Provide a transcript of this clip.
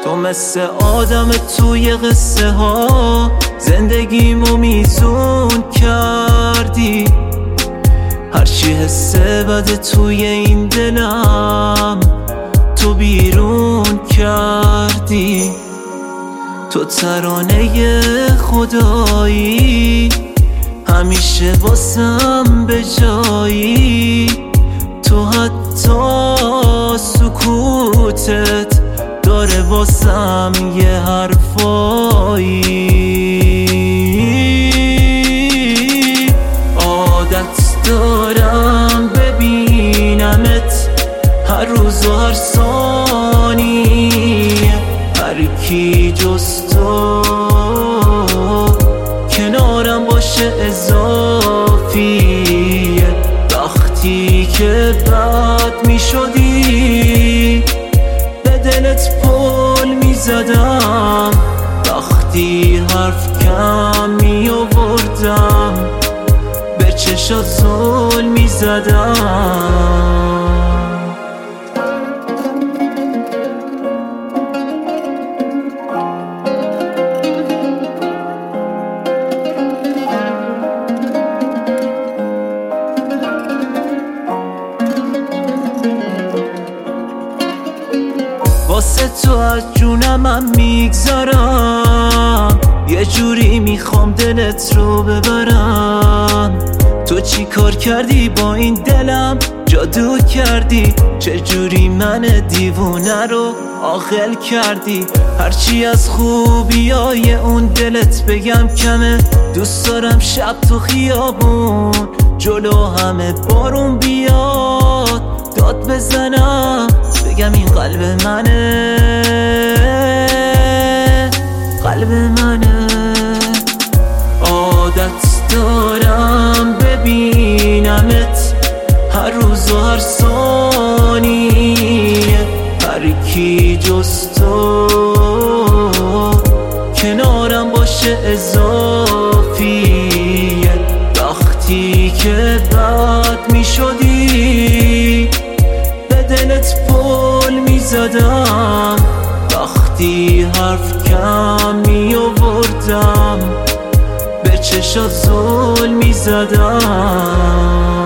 تو مثل آدم توی قصه ها زندگیمو میزون کردی. هرچی حس بده توی این دلم تو بیرون کردی. تو ترانه خدایی همیشه واسم به جایی. تو حتی سکوتت داره واسم یه حرفایی. عادت دارم ببینمت هر روز و هر ثانیه، هر کی جز تو کنارم باشه اضافیه. وقتی که بد می شدی به دلت پل می زدم، وقتی حرف کم می آوردم به چشات زل می زدم. واسه تو از جونم میگذارم، یه جوری میخوام دلت رو ببرم. تو چی کار کردی با این دلم جادو کردی، چه جوری من دیوونه رو عاقل کردی. هرچی از خوبیای اون دلت بگم کمه، دوست دارم شب تو خیابون جلو همه بارون بیاد داد بزنم بگم این قلب منه، قلب منه. عادت دارم ببینمت هر روز و هر ثانیه، هر کی جز تو کنارم باشه اضافیه. وقتی که بد می شدی به دلت پل می زدم، وقتی حرف کم می آوردم به چشات زل می زدم.